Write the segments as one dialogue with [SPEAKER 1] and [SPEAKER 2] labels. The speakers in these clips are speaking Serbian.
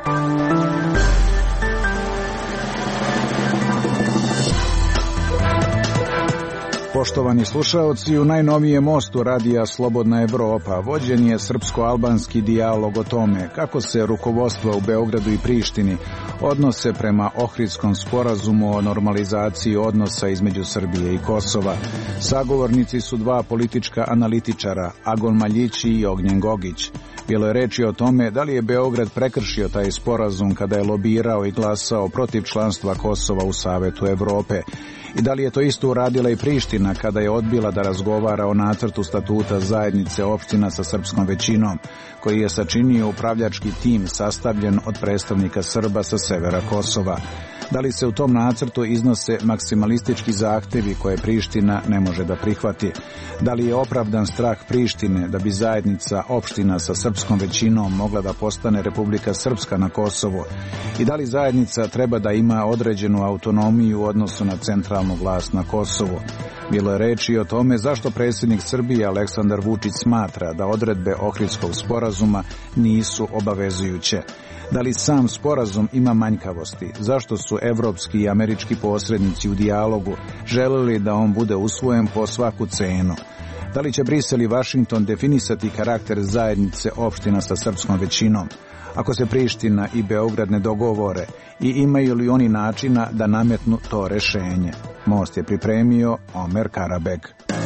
[SPEAKER 1] Poštovani slušaoci, u najnovijem mostu radija Slobodna Evropa vođen je srpsko-albanski dijalog o tome kako se rukovodstva u Beogradu i Prištini odnose prema Ohridskom sporazumu o normalizaciji odnosa između Srbije i Kosova. Sagovornici su dva politička analitičara, Agon Maljići i Ognjen Gogić. Bilo je reči o tome da li je Beograd prekršio taj sporazum kada je lobirao i glasao protiv članstva Kosova u Savetu Evrope. I da li je to isto uradila i Priština kada je odbila da razgovara o nacrtu statuta zajednice opština sa srpskom većinom, koji je sačinio upravljački tim sastavljen od predstavnika Srba sa severa Kosova. Da li se u tom nacrtu iznose maksimalistički zahtevi koje Priština ne može da prihvati? Da li je opravdan strah Prištine da bi zajednica opština sa srpskom većinom mogla da postane Republika Srpska na Kosovu? I da li zajednica treba da ima određenu autonomiju u odnosu na centralnu vlast na Kosovu? Bilo je reči o tome zašto predsjednik Srbije Aleksandar Vučić smatra da odredbe Ohridskog sporazuma nisu obavezujuće. Da li sam sporazum ima manjkavosti? Zašto su evropski i američki posrednici u dijalogu želeli da on bude usvojen po svaku cenu? Da li će Brisel i Vašington definisati karakter zajednice opština sa srpskom većinom? Ako se Priština i Beograd ne dogovore i imaju li oni načina da nametnu to rešenje? Most je pripremio Omer Karabeg.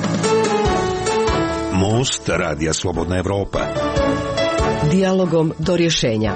[SPEAKER 2] Most radija Slobodna Evropa.
[SPEAKER 3] Dijalogom do rješenja.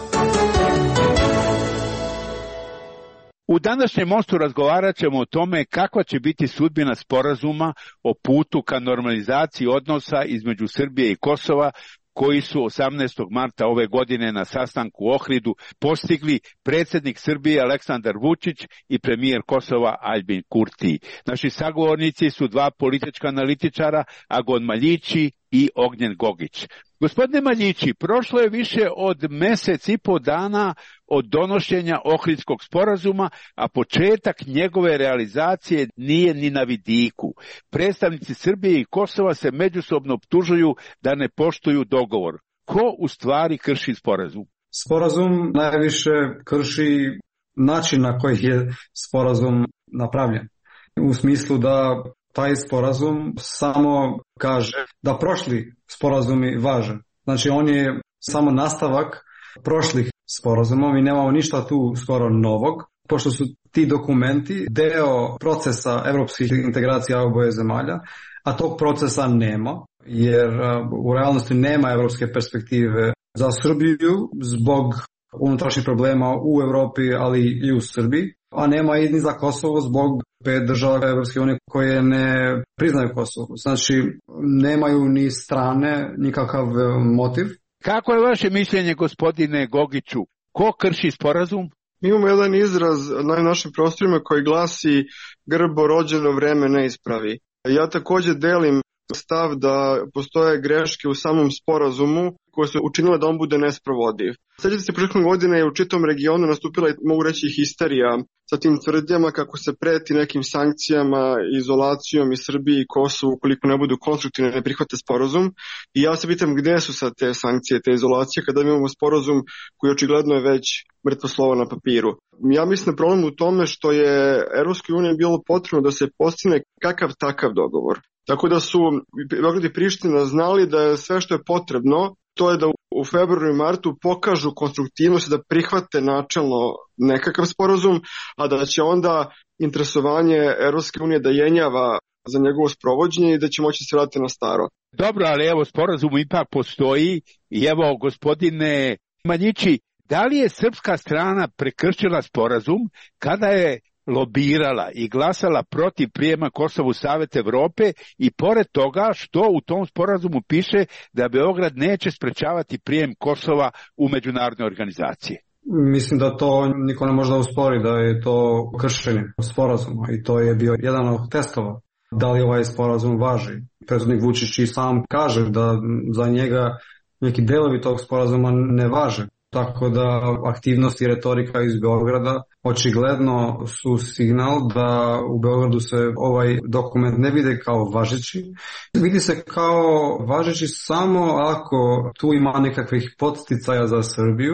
[SPEAKER 4] U današnjem mostu razgovarat ćemo o tome kakva će biti sudbina sporazuma o putu ka normalizaciji odnosa između Srbije i Kosova, koji su 18. marta ove godine na sastanku u Ohridu postigli predsjednik Srbije Aleksandar Vučić i premijer Kosova Aljbin Kurti. Naši sagovornici su dva politička analitičara, Agon Maljići i Ognjen Gogić. Gospodine Maljići, prošlo je više od mjesec i po dana od donošenja Ohridskog sporazuma, a početak njegove realizacije nije ni na vidiku. Predstavnici Srbije i Kosova se međusobno optužuju da ne poštuju dogovor. Ko u stvari krši sporazum?
[SPEAKER 5] Sporazum najviše krši način na koji je sporazum napravljen. U smislu da taj sporazum samo kaže da prošli sporazumi važe. Znači on je samo nastavak prošlih sporazuma, mi nemamo ništa tu skoro novog, pošto su ti dokumenti deo procesa evropskih integracija oboje zemalja, a tog procesa nema, jer u realnosti nema evropske perspektive za Srbiju zbog unutrašnjih problema u Evropi, ali i u Srbiji, a nema i ni za Kosovo zbog 5 država Evropske unije koje ne priznaju Kosovo. Znači, nemaju ni strane, nikakav motiv.
[SPEAKER 4] Kako je vaše mišljenje, gospodine Gogiću? Ko krši sporazum?
[SPEAKER 6] Mi imamo jedan izraz na našim prostorima koji glasi grbo rođeno vreme ne ispravi. Ja također delim stav da postoje greške u samom sporazumu koje su učinile da on bude nesprovodiv. Sjećate se, prošle godine je u čitavom regionu nastupila, mogu reći, histerija sa tim tvrdnjama kako se preti nekim sankcijama, izolacijom i Srbiji i Kosovu ukoliko ne budu konstruktivne, ne prihvate sporazum. I ja se pitam gdje su sad te sankcije, te izolacije, kada imamo sporazum koji očigledno je već mrtvo slovo na papiru. Ja mislim da problem u tome što je Evropskoj uniji bilo potrebno da se postigne kakav takav dogovor. Tako da su Beograd i Priština znali da je sve što je potrebno, to je da u februaru i martu pokažu konstruktivnost i da prihvate načelno nekakav sporazum, a da će onda interesovanje Evropske unije da jenjava za njegovo sprovođenje i da će moći se vratiti na staro.
[SPEAKER 4] Dobro, ali evo, sporazum ipak postoji i evo, gospodine Maljići, da li je srpska strana prekršila sporazum kada je lobirala i glasala protiv prijema Kosova u Savet Evrope i pored toga što u tom sporazumu piše da Beograd neće sprečavati prijem Kosova u međunarodne organizacije?
[SPEAKER 5] Mislim da to niko ne može da uspori, da je to kršenje sporazuma i to je bio jedan od testova. Da li ovaj sporazum važi? Predsjednik Vučić i sam kaže da za njega neki delovi tog sporazuma ne važe. Tako da aktivnosti i retorika iz Beograda očigledno su signal da u Beogradu se ovaj dokument ne vide kao važeći. Vidi se kao važeći samo ako tu ima nekakvih podsticaja za Srbiju,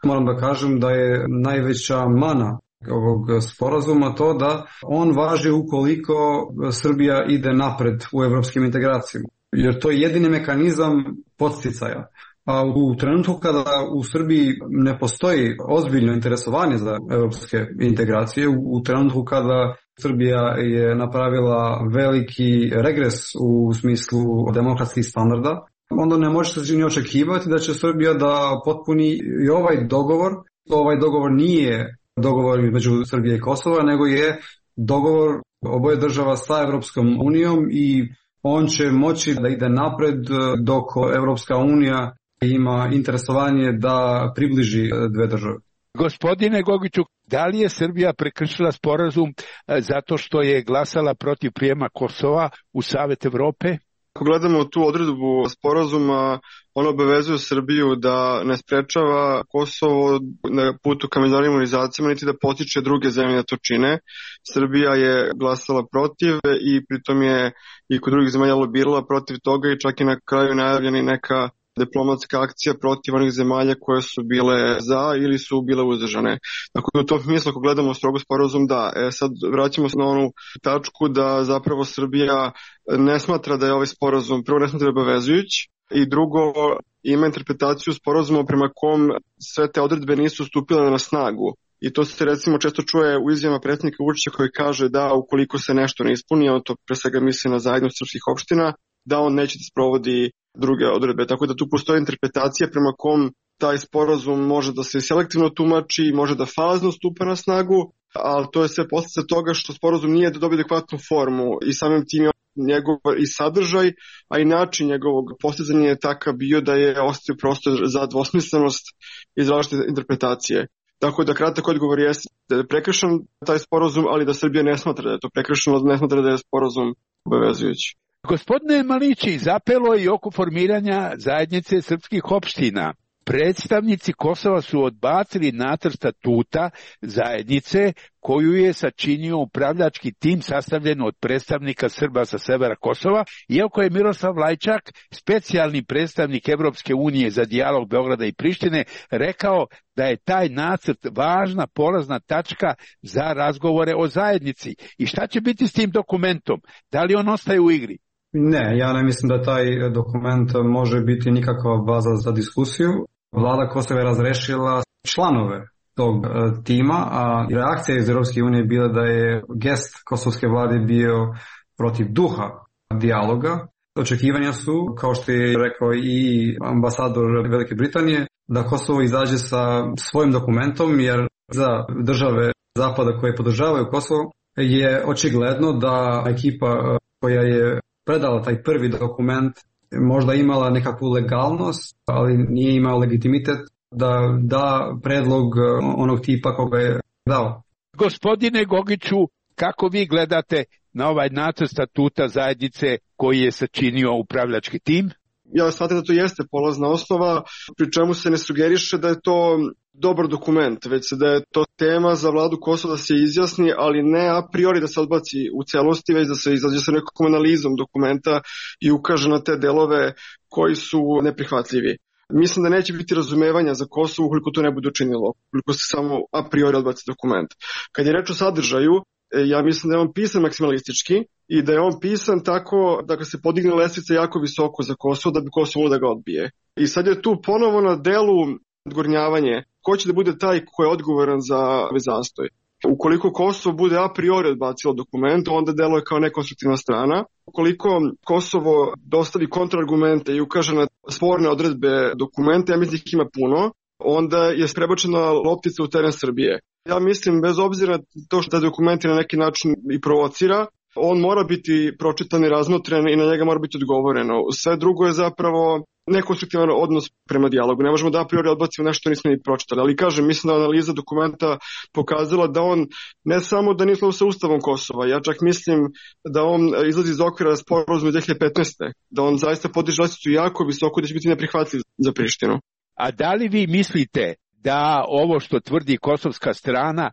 [SPEAKER 5] moram da kažem da je najveća mana ovog sporazuma to da on važi ukoliko Srbija ide napred u evropskim integracijama. Jer to je jedini mehanizam podsticaja. A u trenutku kada u Srbiji ne postoji ozbiljno interesovanje za evropske integracije, u trenutku kada Srbija je napravila veliki regres u smislu demokratskih standarda, onda ne može se ni očekivati da će Srbija da potpuni i ovaj dogovor. Ovaj dogovor nije dogovor između Srbije i Kosova, nego je dogovor oboje država sa Evropskom unijom i on će moći da ide napred dok Evropska unija ima interesovanje da približi dve države.
[SPEAKER 4] Gospodine Gogiću, da li je Srbija prekršila sporazum zato što je glasala protiv prijema Kosova u Savet Evrope?
[SPEAKER 6] Ako gledamo tu odredbu sporazuma, ona obavezuje Srbiju da ne sprečava Kosovo na putu ka međunarodnim organizacijama, niti da potiče druge zemlje da to čine. Srbija je glasala protiv i pritom je i kod drugih zemalja lobirala protiv toga i čak i na kraju najavljena neka diplomatska akcija protiv onih zemalja koje su bile za ili su bile uzdržane. Dakle, u tom smislu, ako gledamo strogo sporazum, da. Sad vraćamo se na onu tačku da zapravo Srbija ne smatra da je ovaj sporazum, prvo ne smatra da je obavezujući, i drugo ima interpretaciju sporazuma prema kom sve te odredbe nisu stupile na snagu. I to se recimo često čuje u izjavama predsjednika Vučića koji kaže da ukoliko se nešto ne ispuni, on to pre svega misli na zajednost srpskih opština, da on neće da sprovodi druge odredbe. Tako da tu postoji interpretacija prema kom taj sporazum može da se selektivno tumači, može da fazno stupa na snagu, ali to je sve posljedica toga što sporazum nije da dobije adekvatnu formu i samim tim je njegov i sadržaj, a i način njegovog postizanja je takav bio da je ostavio prostor za dvosmislenost i različite interpretacije. Tako da kratak odgovor je da je prekršen taj sporazum, ali da Srbija ne smatra da je to prekršeno, ne smatra da je sporazum obavezujući.
[SPEAKER 4] Gospodine Malići, zapelo je i oko formiranja zajednice srpskih opština. Predstavnici Kosova su odbacili nacrt statuta zajednice koju je sačinio upravljački tim sastavljen od predstavnika Srba sa severa Kosova, iako je Miroslav Lajčak, specijalni predstavnik Evropske unije za dijalog Beograda i Prištine, rekao da je taj nacrt važna polazna tačka za razgovore o zajednici. I šta će biti s tim dokumentom? Da li on ostaje u igri?
[SPEAKER 5] Ne, ja ne mislim da taj dokument može biti nikakva baza za diskusiju. Vlada Kosova je razrešila članove tog tima, a reakcija iz Europske unije je bila da je gest kosovske vlade bio protiv duha dijaloga. Očekivanja su, kao što je rekao i ambasador Velike Britanije, da Kosovo izađe sa svojim dokumentom, jer za države Zapada koje podržavaju Kosovo je očigledno da ekipa koja je predala taj prvi dokument možda imala nekakvu legalnost, ali nije imao legitimitet da da predlog onog tipa koga je dao.
[SPEAKER 4] Gospodine Gogiću, kako vi gledate na ovaj nacrt statuta zajednice koji je sačinio upravljački tim?
[SPEAKER 6] Ja smatram da to jeste polazna osnova, pri čemu se ne sugeriše da je to dobar dokument, već da je to tema za vladu Kosova da se izjasni, ali ne a priori da se odbaci u celosti, već da se izađe sa nekakvom analizom dokumenta i ukaže na te delove koji su neprihvatljivi. Mislim da neće biti razumevanja za Kosovo ukoliko to ne bude učinilo, ukoliko se samo a priori odbaci dokument. Kad je reč o sadržaju, ja mislim da je on pisan maksimalistički i da je on pisan tako da se podigne lestvica jako visoko za Kosovo da bi Kosovo da ga odbije. I sad je tu ponovo na delu odgornjavanje ko će da bude taj ko je odgovoran za ovaj zastoj. Ukoliko Kosovo bude a priori odbacilo dokument, onda deluje kao nekonstruktivna strana. Ukoliko Kosovo dostavi kontraargumente i ukaže na sporne odredbe dokumenta, ja mislim da ih ima puno, onda je prebačena loptica u teren Srbije. Ja mislim, bez obzira to što dokument na neki način i provocira, on mora biti pročitan i razmotren i na njega mora biti odgovoreno. Sve drugo je zapravo nekonstruktivan odnos prema dijalogu. Ne možemo da a priori odbacimo nešto nismo ni pročitali. Ali kažem, mislim da analiza dokumenta pokazala da on ne samo da nije sa Ustavom Kosova, ja čak mislim da on izlazi iz okvira sporazuma 2015. Da on zaista podiže lestvicu jako visoko da će biti neprihvatljiv za Prištinu.
[SPEAKER 4] A da li vi mislite da ovo što tvrdi kosovska strana,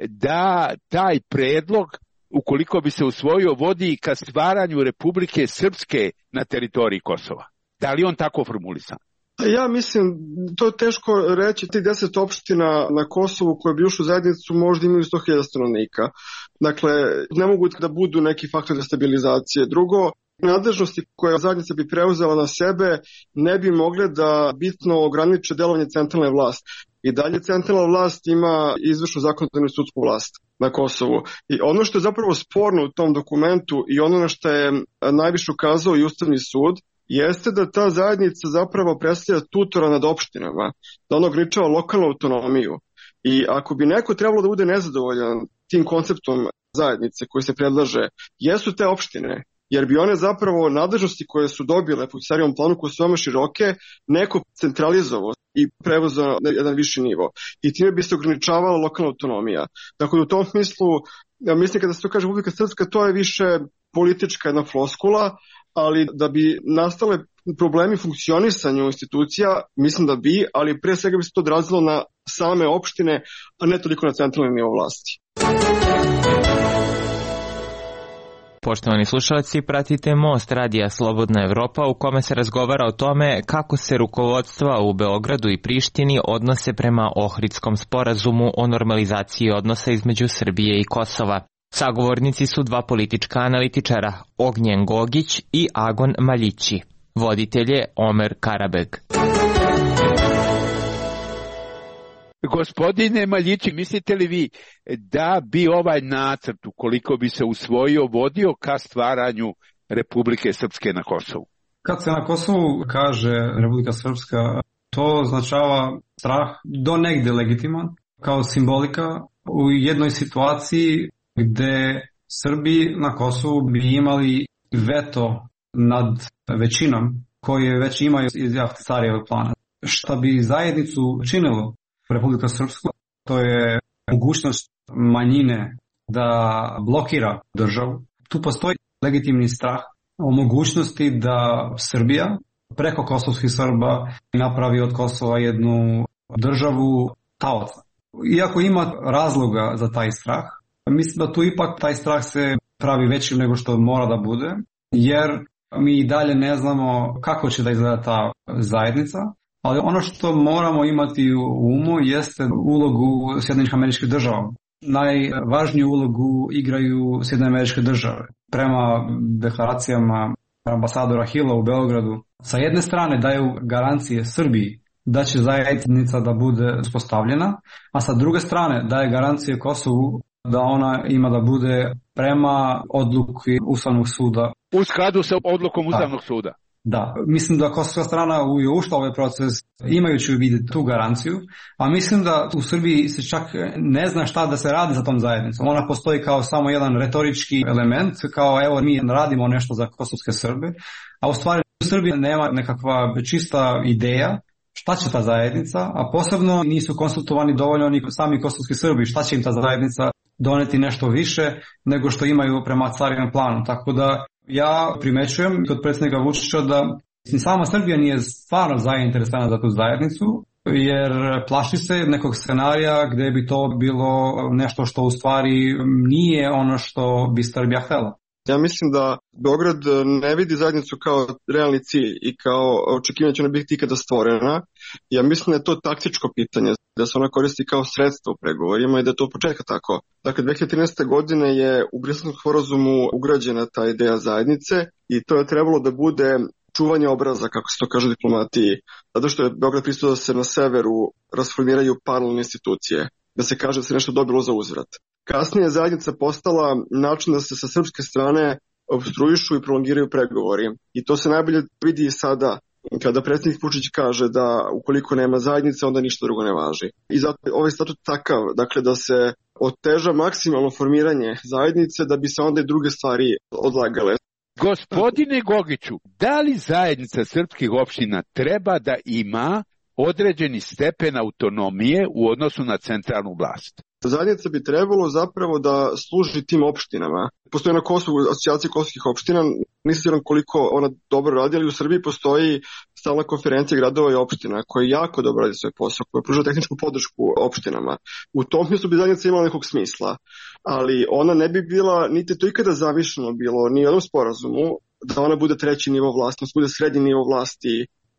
[SPEAKER 4] da taj predlog, ukoliko bi se usvojio, vodi ka stvaranju Republike Srpske na teritoriji Kosova? Da li on tako formulisan?
[SPEAKER 6] Ja mislim, to je teško reći, ti 10 opština na Kosovu koje bi ušli u zajednicu možda imaju 100.000 stanovnika. Dakle, ne mogu da budu neki faktor destabilizacije. Drugo, nadležnosti koje zajednica bi preuzela na sebe ne bi mogle da bitno ograniče delovanje centralne vlasti. I dalje centralna vlast ima izvršnu zakonodavnu i sudsku vlast na Kosovu. I ono što je zapravo sporno u tom dokumentu i ono na što je najviše ukazao i Ustavni sud, jeste da ta zajednica zapravo predstavlja tutora nad opštinama, da ona ograničava lokalnu autonomiju. I ako bi neko trebalo da bude nezadovoljan tim konceptom zajednice koji se predlaže, jesu te opštine, jer bi one zapravo nadležnosti koje su dobile po starijem planu, koje su veoma široke, neko centralizovao i prevozao na jedan viši nivo. I time bi se ograničavala lokalna autonomija. Dakle, u tom smislu, ja mislim kada se to kaže Republika Srpska, to je više politička jedna floskula, ali da bi nastale problemi funkcionisanja institucija, mislim da bi, ali pre svega bi se to odrazilo na same opštine, a ne toliko na centralni nivo vlasti.
[SPEAKER 7] Poštovani slušalci, pratite Most radija Slobodna Evropa u kome se razgovara o tome kako se rukovodstva u Beogradu i Prištini odnose prema Ohridskom sporazumu o normalizaciji odnosa između Srbije i Kosova. Sagovornici su dva politička analitičara, Ognjen Gogić i Agon Maljići. Voditelj je Omer Karabeg.
[SPEAKER 4] Gospodine Maljići, mislite li vi da bi ovaj nacrt, ukoliko bi se usvojio, vodio ka stvaranju Republike Srpske na Kosovu?
[SPEAKER 5] Kad se na Kosovu kaže Republika Srpska, to označava strah do negde legitiman, kao simbolika u jednoj situaciji gde Srbi na Kosovu bi imali veto nad većinom koje već imaju iz Ahtisarijevog plana. Šta bi zajednicu činilo Republika Srpska, to je mogućnost manjine da blokira državu. Tu postoji legitimni strah o mogućnosti da Srbija preko kosovskih Srba napravi od Kosova jednu državu taoca. Iako ima razloga za taj strah, mislim da tu ipak taj strah se pravi većim nego što mora da bude, jer mi i dalje ne znamo kako će da izgleda ta zajednica, ali ono što moramo imati u umu jeste ulogu Sjedinjenih Američkih Država. Najvažniju ulogu igraju Sjedinjene Američke Države. Prema deklaracijama ambasadora Hilla u Beogradu, sa jedne strane daju garancije Srbiji da će zajednica da bude uspostavljena, a sa druge strane daje garancije Kosovu da ona ima da bude prema odluki Ustavnog suda.
[SPEAKER 4] U skladu sa odlukom Ustavnog suda.
[SPEAKER 5] Da, mislim da kosovska strana je ušla u ovaj proces imajući u vidu tu garanciju, a mislim da u Srbiji se čak ne zna šta da se radi sa tom zajednicom. Ona postoji kao samo jedan retorički element, kao evo mi radimo nešto za kosovske Srbe, a u stvari u Srbiji nema nekakva čista ideja šta će ta zajednica, a posebno nisu konsultovani dovoljno ni sami kosovski Srbi, šta će im ta zajednica doneti nešto više nego što imaju prema carinom planu. Tako da ja primećujem kod predsjednika Vučića da sama Srbija nije stvarno zainteresovana za tu zajednicu, jer plaši se nekog scenarija gde bi to bilo nešto što u stvari nije ono što bi Srbija htela.
[SPEAKER 6] Ja mislim da Beograd ne vidi zajednicu kao realni cilj i kao očekivanje će ona biti ikada stvorena. Ja mislim da je to taktičko pitanje, da se ona koristi kao sredstvo u pregovorima i da je to od početka tako. Dakle, 2013. godine je u Briselskom sporazumu ugrađena ta ideja zajednice i to je trebalo da bude čuvanje obraza, kako se to kaže u diplomatiji, zato što je Beograd pristao da se na severu rasformiraju paralelne institucije, da se kaže da se nešto dobilo za uzvrat. Kasnije je zajednica postala način da se sa srpske strane obstruišu i prolongiraju pregovori. I to se najbolje vidi i sada, kada predsjednik Vučić kaže da ukoliko nema zajednice, onda ništa drugo ne važi. I zato je ovaj statut takav, dakle da se oteža maksimalno formiranje zajednice, da bi se onda i druge stvari odlagale.
[SPEAKER 4] Gospodine Gogiću, da li zajednica srpskih opština treba da ima određeni stepen autonomije u odnosu na centralnu vlast?
[SPEAKER 6] Zajednica bi trebalo zapravo da služi tim opštinama. Postoji na Kosovu asocijacija kosovskih opština, nisam siguran koliko ona dobro radi, ali u Srbiji postoji stalna konferencija gradova i opština koja jako dobro radi svoj posao, koja pruža tehničku podršku opštinama. U tom smislu bi zajednica imala nekog smisla, ali ona ne bi bila, niti to ikada zamišljeno bilo, ni u jednom sporazumu, da ona bude treći nivo vlasti, da bude srednji nivo vlasti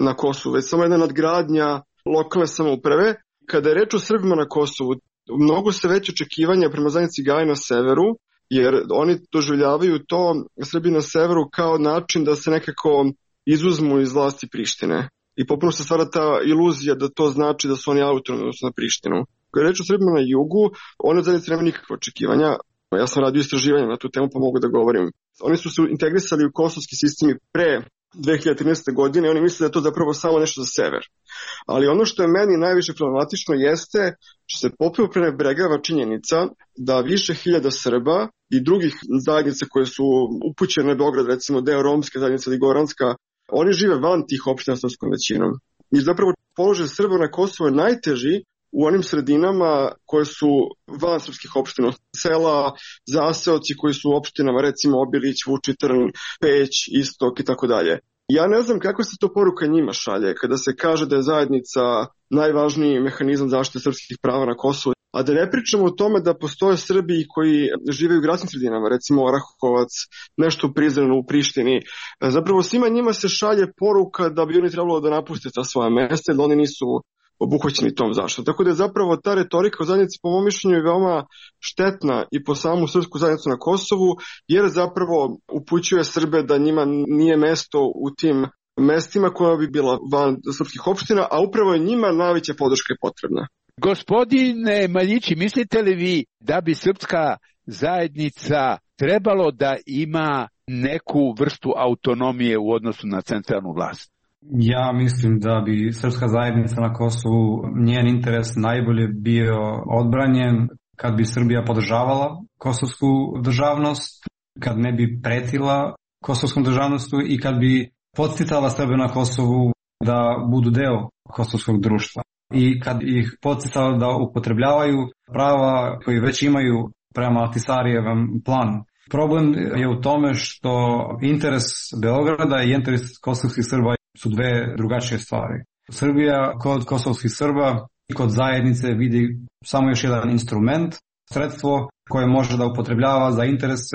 [SPEAKER 6] na Kosovu, već samo jedna nadgradnja lokalne samouprave. Kada je reč o Srbima na Kosovu, mnogo se veće očekivanja prema zajednici gaje na severu, jer oni doživljavaju to Srbi na severu kao način da se nekako izuzmu iz vlasti Prištine. I popuno se stvara ta iluzija da to znači da su oni autonomni odnosno na Prištinu. Kada je reč o Srbima na jugu, oni od zajednice nema nikakve očekivanja. Ja sam radio istraživanje na tu temu pa mogu da govorim. Oni su se integrisali u kosovski sistem pre 2013. godine i oni misle da je to zapravo samo nešto za sever. Ali ono što je meni najviše problematično jeste što se potpuno prenebregava činjenica da više hiljada Srba i drugih zajednica koje su upućene na Beograd, recimo deo romske zajednice ili goranska, oni žive van tih opština srpskom većinom. I zapravo položaj Srba na Kosovu je najteži u onim sredinama koje su van srpskih opština, sela, zaseoci koji su u opštinama, recimo Obilić, Vučitrn, Peć, Istok i tako dalje. Ja ne znam kako se to poruka njima šalje kada se kaže da je zajednica najvažniji mehanizam zaštite srpskih prava na Kosovu, a da ne pričamo o tome da postoje Srbi koji žive u gradskim sredinama, recimo Orahovac, nešto u Prizrenu, u Prištini. Zapravo svima njima se šalje poruka da bi oni trebalo da napuste ta svoja mesta, da oni nisu obuhvaćeni tom zaštitom. Tako da je zapravo ta retorika u zajednici po mom mišljenju je veoma štetna i po samu srpsku zajednicu na Kosovu, jer zapravo upućuje Srbe da njima nije mesto u tim mestima koja bi bila van srpskih opština, a upravo je njima najveća podrška potrebna.
[SPEAKER 4] Gospodine Maljići, mislite li vi da bi srpska zajednica trebalo da ima neku vrstu autonomije u odnosu na centralnu vlast?
[SPEAKER 5] Ja mislim da bi srpska zajednica na Kosovu, njen interes najbolje bio odbranjen kad bi Srbija podržavala kosovsku državnost, kad ne bi pretila kosovskom državnostu i kad bi podsticala Srbe na Kosovu da budu deo kosovskog društva. I kad ih podsticala da upotrebljavaju prava koji već imaju prema Ahtisarijevom planu. Problem je u tome što interes Beograda i interes kosovskih Srba su dve drugačije stvari. Srbija kod kosovskih Srba i kod zajednice vidi samo još jedan instrument, sredstvo koje može da upotrebljava za interese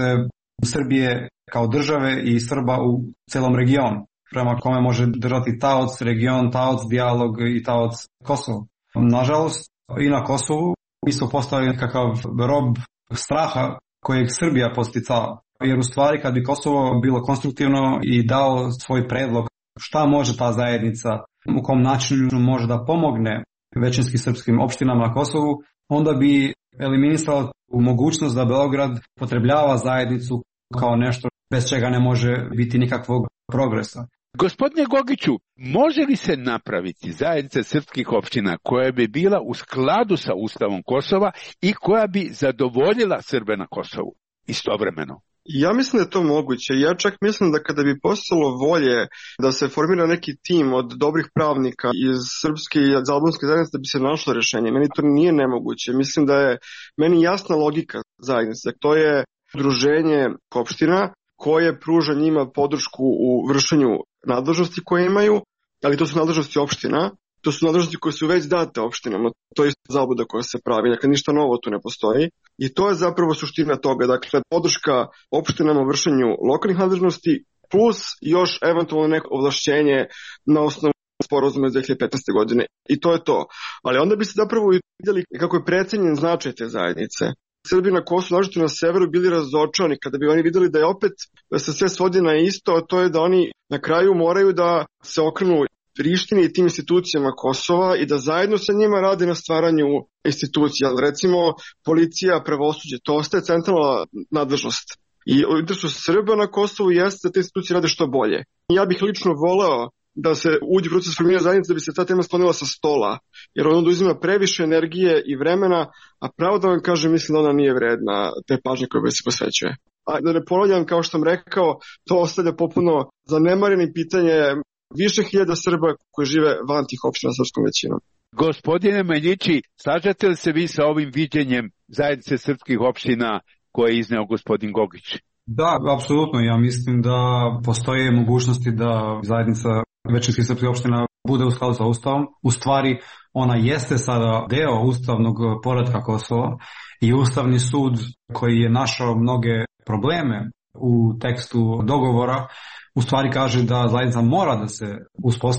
[SPEAKER 5] Srbije kao države i Srba u celom regionu, prema kome može držati taoc region, taoc dijalog i taoc Kosovo. Nažalost, i na Kosovu mi smo postali nekakav rob straha kojeg Srbija posticava. Jer u stvari kad bi Kosovo bilo konstruktivno i dao svoj predlog šta može ta zajednica, u kom načinu može da pomogne većinski srpskim opštinama na Kosovu, onda bi eliminisala mogućnost da Beograd potrebljava zajednicu kao nešto bez čega ne može biti nikakvog progresa.
[SPEAKER 4] Gospodine Gogiću, može li se napraviti zajednica srpskih opština koja bi bila u skladu sa Ustavom Kosova i koja bi zadovoljila Srbe na Kosovu istovremeno?
[SPEAKER 6] Ja mislim da je to moguće. Ja čak mislim da kada bi postalo volje da se formira neki tim od dobrih pravnika iz srpske i albanske zajednice da bi se našlo rješenje. Meni to nije nemoguće. Mislim da je meni jasna logika zajednice. To je udruženje opština koje pruža njima podršku u vršenju nadležnosti koje imaju, ali to su nadležnosti opština. To su nadležnosti koje su već date opštinama. To je zabluda koja se pravi. Dakle, ništa novo tu ne postoji. I to je zapravo suština toga. Dakle, podrška opštinama u vršenju lokalnih nadležnosti plus još eventualno neko ovlašćenje na osnovu sporazuma iz 2015. godine. I to je to. Ali onda bi se zapravo vidjeli kako je precenjen značaj te zajednice. Srbi na Kosovu, nažalost na severu, bili razočarani kada bi oni vidjeli da je opet da se sve svodi na isto, a to je da oni na kraju moraju da se okrenu Prištini i tim institucijama Kosova i da zajedno sa njima rade na stvaranju institucija. Recimo, policija, pravosuđe, to ostaje centralna nadležnost. I u interesu Srba na Kosovu jeste da te institucije rade što bolje. Ja bih lično voleo da se uđe u proces formiranja zajednice, da bi se ta tema sklonila sa stola, jer ona uzima previše energije i vremena, a pravo da vam kažem, mislim da ona nije vredna te pažnje koje se posvećuje. A da ne ponavljam, kao što sam rekao, to ostavlja popuno zanemareni pitanje više hiljada Srba koji žive van tih opština srpskom većinom.
[SPEAKER 4] Gospodine Maljići, slažete li se vi sa ovim viđenjem zajednice srpskih opština koje je izneo gospodin Gogić?
[SPEAKER 5] Da, apsolutno. Ja mislim da postoje mogućnosti da zajednica većinskih srpskih opština bude u skladu sa Ustavom. U stvari, ona jeste sada deo ustavnog poretka Kosova i Ustavni sud koji je našao mnoge probleme u tekstu dogovora u stvari kaže da zajednica mora da se uspostavi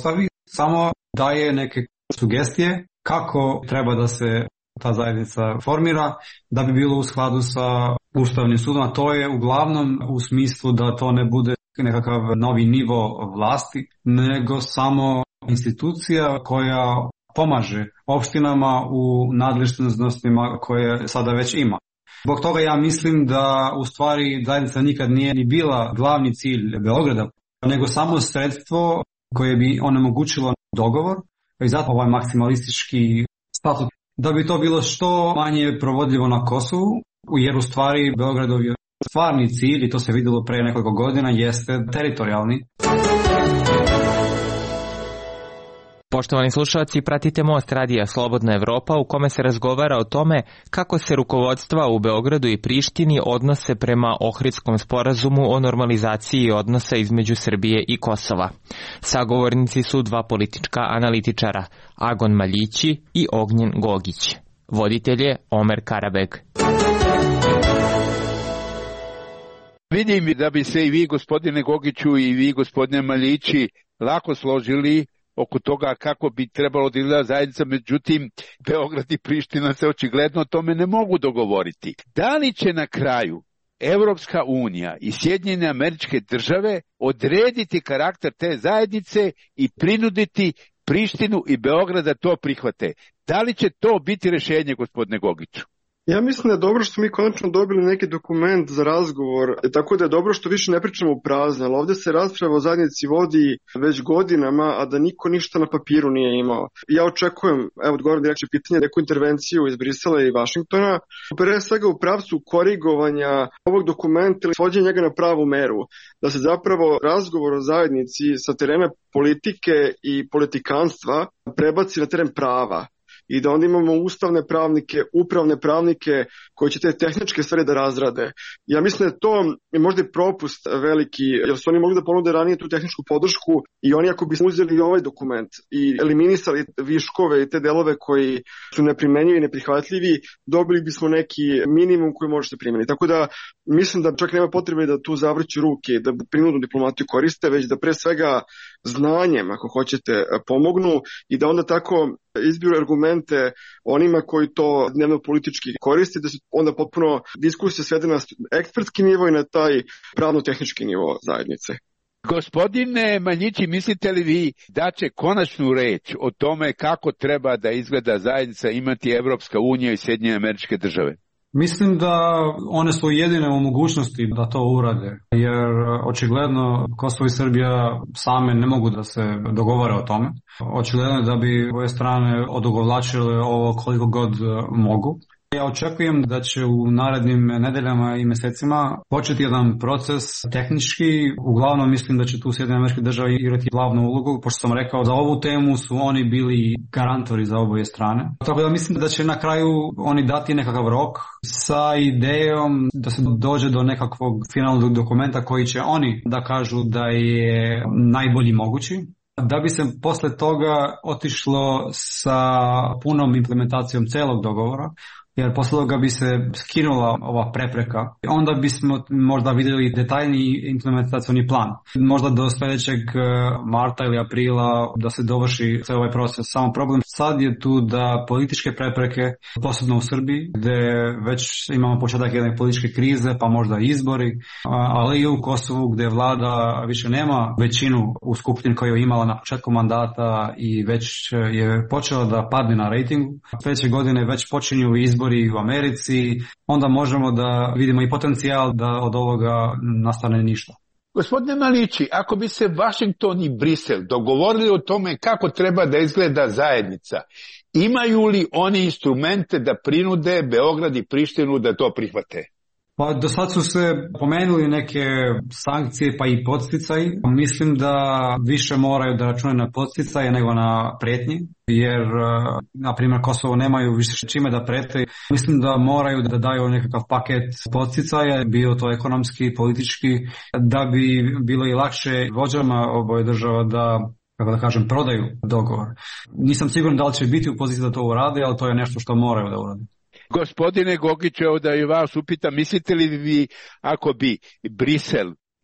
[SPEAKER 5] samo daje neke sugestije kako treba da se ta zajednica formira da bi bilo u skladu sa Ustavnim sudom, a to je uglavnom u smislu da to ne bude nekakav novi nivo vlasti, nego samo institucija koja pomaže opštinama u nadležnostima koje sada već ima. Zbog toga ja mislim da u stvari zajednica nikad nije ni bila glavni cilj Beograda, nego samo sredstvo koje bi onemogućilo dogovor i zato ovaj maksimalistički statut. Da bi to bilo što manje provodljivo na Kosovu, jer u stvari Beogradov je stvarni cilj, i to se vidjelo pre nekoliko godina, jeste teritorijalni.
[SPEAKER 7] Poštovani slušalci, pratite Most radija Slobodna Evropa u kome se razgovara o tome kako se rukovodstva u Beogradu i Prištini odnose prema Ohridskom sporazumu o normalizaciji odnosa između Srbije i Kosova. Sagovornici su dva politička analitičara, Agon Maljići i Ognjen Gogić. Voditelj je Omer Karabeg.
[SPEAKER 4] Vidim da bi se i vi, gospodine Gogiću, i vi, gospodine Maljići, lako složili oko toga kako bi trebalo da izgleda zajednica, međutim Beograd i Priština se očigledno o tome ne mogu dogovoriti. Da li će na kraju Evropska unija i Sjedinjene Američke Države odrediti karakter te zajednice i prinuditi Prištinu i Beograd da to prihvate? Da li će to biti rešenje, gospodine Gogiću?
[SPEAKER 6] Ja mislim da je dobro što smo mi konačno dobili neki dokument za razgovor, tako da je dobro što više ne pričamo u prazno, ali ovdje se rasprava o zajednici vodi već godinama, a da niko ništa na papiru nije imao. Ja očekujem, evo odgovorim direktno pitanje, neku intervenciju iz Brisela i Vašingtona, pre svega u pravcu korigovanja ovog dokumenta ili svođenja njega na pravu meru, da se zapravo razgovor o zajednici sa terena politike i politikanstva prebaci na teren prava. I da onda imamo ustavne pravnike, upravne pravnike koji će te tehničke stvari da razrade. Ja mislim da je to možda i propust veliki, jer su oni mogli da ponude ranije tu tehničku podršku i oni ako bi uzeli ovaj dokument i eliminisali viškove i te delove koji su neprimenjivi i neprihvatljivi, dobili bismo neki minimum koji može se primeniti. Tako da mislim da čak nema potrebe da tu zavrću ruke, da prinudnu diplomatiju koriste, već da pre svega znanjem, ako hoćete, pomognu i da onda tako izbiru argumente onima koji to dnevno politički koriste, da se onda potpuno diskusija svede na ekspertski nivo i na taj pravno-tehnički nivo zajednice.
[SPEAKER 4] Gospodine Maljići, mislite li vi da će konačnu reč o tome kako treba da izgleda zajednica imati Evropska unija i Sjedinjene Američke Države?
[SPEAKER 5] Mislim da one su jedine u mogućnosti da to urade, jer očigledno Kosovo i Srbija same ne mogu da se dogovore o tome. Očigledno je da bi ove strane odugovlačile ovo koliko god mogu. Ja očekujem da će u narednim nedeljama i mesecima početi jedan proces tehnički. Uglavnom mislim da će tu Sjedinjene Američke Države igrati glavnu ulogu, pošto sam rekao za ovu temu su oni bili garantori za oboje strane. Tako da mislim da će na kraju oni dati nekakav rok sa idejom da se dođe do nekakvog finalnog dokumenta koji će oni da kažu da je najbolji mogući, da bi se posle toga otišlo sa punom implementacijom celog dogovora, jer posle toga bi se skinula ova prepreka. Onda bismo možda vidjeli detaljni implementacioni plan. Možda do sljedećeg marta ili aprila da se dovrši sve ovaj proces. Samo problem sad je tu da političke prepreke, posebno u Srbiji, gde već imamo početak jedne političke krize, pa možda izbori, ali i u Kosovu gde vlada više nema većinu u skupštini koju je imala na početku mandata i već je počela da padne na rejtingu. Sljedeće godine već počinju izbori u Americi, onda možemo da vidimo i potencijal da od ovoga nastane ništa.
[SPEAKER 4] Gospodine Maljići, ako bi se Vašington i Brisel dogovorili o tome kako treba da izgleda zajednica, imaju li oni instrumente da prinude Beograd i Prištinu da to prihvate?
[SPEAKER 5] Pa do sad su se pomenuli neke sankcije pa i podsticaji. Mislim da više moraju da računaju na podsticaje nego na pretnje, jer na primjer Kosovo nemaju više čime da prete. Mislim da moraju da daju nekakav paket podsticaja, bio to ekonomski, politički, da bi bilo i lakše vođama oboje država da, kako da kažem, prodaju dogovor. Nisam siguran da li će biti u poziciji da to urade, ali to je nešto što moraju da urade.
[SPEAKER 4] Gospodine Gogiću, evo da i vas upitam, mislite li vi ako bi Brisel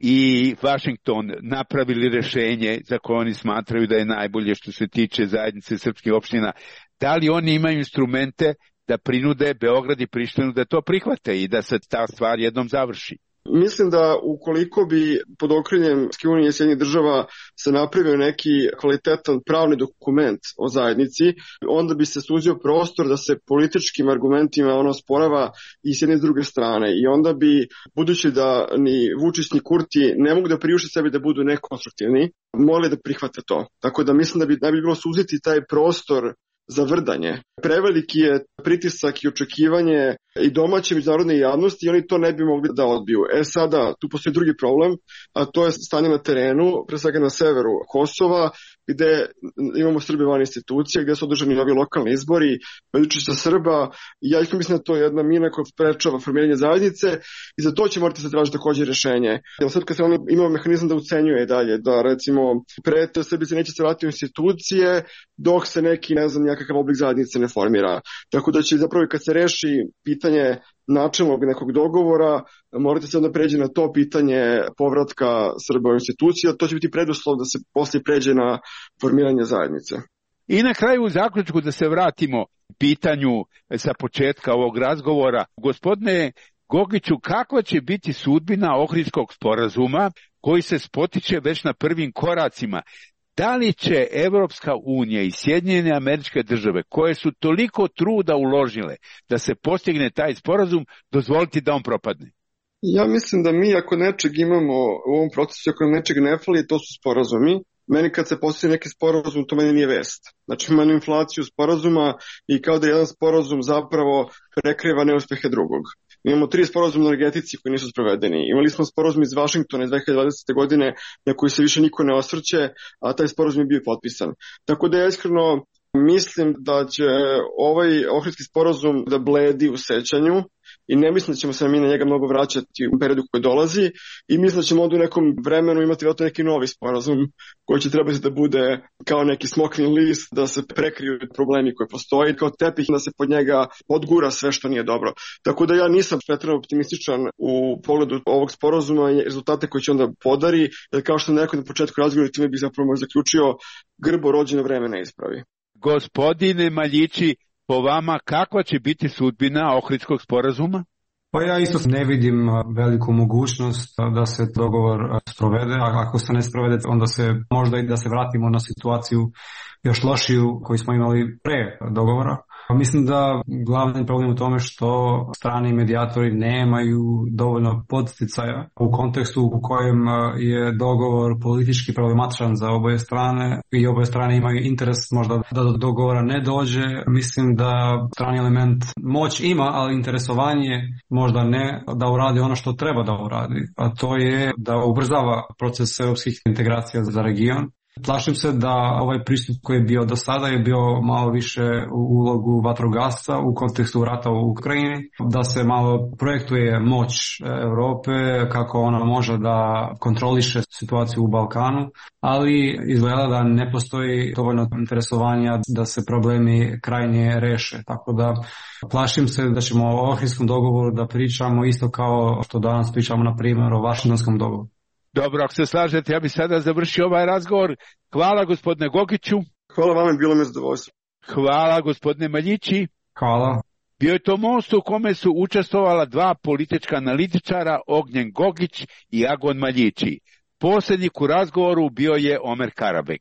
[SPEAKER 4] i Vašington napravili rešenje za koje oni smatraju da je najbolje što se tiče zajednice srpskih opština, da li oni imaju instrumente da prinude Beograd i Prištinu da to prihvate i da se ta stvar jednom završi?
[SPEAKER 6] Mislim da ukoliko bi pod okriljem Evropske unije i Sjedinjenih država se napravio neki kvalitetan pravni dokument o zajednici, onda bi se suzio prostor da se političkim argumentima ono sporava i s jedne i s druge strane. I onda bi, budući da ni Vučić ni Kurti ne mogu da priušte sebi da budu nekonstruktivni, morali da prihvate to. Tako da mislim da bi bilo suziti taj prostor za vrdanje. Preveliki je pritisak i očekivanje i domaće međunarodne javnosti i oni to ne bi mogli da odbiju. Sada, tu postoji drugi problem, a to je stanje na terenu, pre svega na severu Kosova, gde imamo Srbe van institucije, gde su održani novi lokalni izbori, učešća Srba. Ja mislim da to je jedna mina koja sprečava formiranje zajednice i za to će morati se tražiti takođe rešenje. Jer srpska strana ima mehanizam da ucenjuje dalje, da recimo prete Srbi se neće se vratiti u institucije dok se neki, nekakav oblik zajednice ne formira. Tako da će zapravo kad se reši pitanje načelnog nekog dogovora, morate se onda pređe na to pitanje povratka Srba u institucija, to će biti preduslov da se poslije pređe na formiranje zajednice.
[SPEAKER 4] I na kraju u zaključku da se vratimo pitanju sa početka ovog razgovora. Gospodine Gogiću, kakva će biti sudbina Ohridskog sporazuma koji se spotiče već na prvim koracima? Da li će Evropska unija i Sjedinjene Američke Države, koje su toliko truda uložile da se postigne taj sporazum, dozvoliti da on propadne?
[SPEAKER 6] Ja mislim da mi ako nečeg imamo u ovom procesu, ako nam nečeg ne fali, to su sporazumi. Meni kad se postoji neki sporazum, to meni nije vest. Znači imamo inflaciju sporazuma i kao da jedan sporazum zapravo prekriva neuspehe drugog. Imamo 3 sporazuma o energetici koji nisu sprovedeni. Imali smo sporazum iz Vašingtona iz 2020. godine na koji se više niko ne osvrće, a taj sporazum je bio potpisan. Tako da ja iskreno mislim da će ovaj Ohridski sporazum da bledi u sećanju i ne mislim da ćemo se mi na njega mnogo vraćati u periodu koji dolazi i mislim da ćemo onda u nekom vremenu imati vjerojatno neki novi sporazum koji će trebati da bude kao neki smokvin list, da se prekriju problemi koji postoji, kao tepih da se pod njega odgura sve što nije dobro. Tako da ja nisam pretjerano optimističan u pogledu ovog sporazuma i rezultate koje će onda podari, jer kao što sam rekao na početku razgovora, time bih zapravo zaključio, grbo rođeno vreme ne ispravi.
[SPEAKER 4] Gospodine Maljići, po vama kakva će biti sudbina Ohridskog sporazuma?
[SPEAKER 5] Pa ja isto ne vidim veliku mogućnost da se dogovor sprovede, a ako se ne sprovede onda se možda i da se vratimo na situaciju još lošiju koju smo imali pre dogovora. Mislim da glavni problem u tome što strani medijatori nemaju dovoljno podsticaja u kontekstu u kojem je dogovor politički problematičan za oboje strane i oboje strane imaju interes možda da do dogovora ne dođe. Mislim da strani element moć ima, ali interesovanje možda ne da uradi ono što treba da uradi, a to je da ubrzava proces europskih integracija za region. Plašim se da ovaj pristup koji je bio do sada je bio malo više u ulogu vatrogasca u kontekstu rata u Ukrajini, da se malo projektuje moć Europe, kako ona može da kontroliše situaciju u Balkanu, ali izgleda da ne postoji dovoljno interesovanja da se problemi krajnje reše. Tako da plašim se da ćemo o Ohridskom dogovoru da pričamo isto kao što danas pričamo na primjer o Vašingtonskom dogovoru.
[SPEAKER 4] Dobro, ako se slažete, ja bih sada završio ovaj razgovor. Hvala gospodine Gogiću.
[SPEAKER 6] Hvala vam, bilo mi zadovoljstvo.
[SPEAKER 4] Hvala gospodine Maljići.
[SPEAKER 5] Hvala.
[SPEAKER 4] Bio je to most u kome su učestvovala 2 politička analitičara, Ognjen Gogić i Agon Maljići. Posrednik u razgovoru bio je Omer Karabek.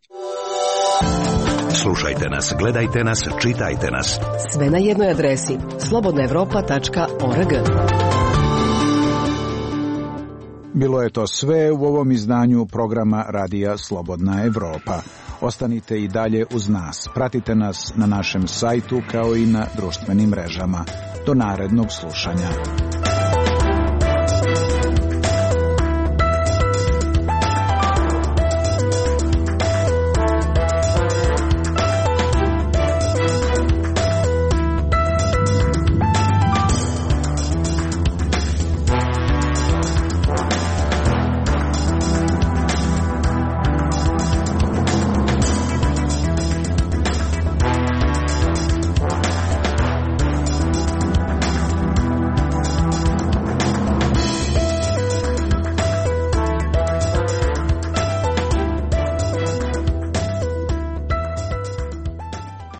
[SPEAKER 2] Slušajte nas, gledajte nas, čitajte nas.
[SPEAKER 3] Sve na jednoj adresi slobodnaevropa.org.
[SPEAKER 1] Bilo je to sve u ovom izdanju programa Radija Slobodna Evropa. Ostanite i dalje uz nas. Pratite nas na našem sajtu kao i na društvenim mrežama. Do narednog slušanja.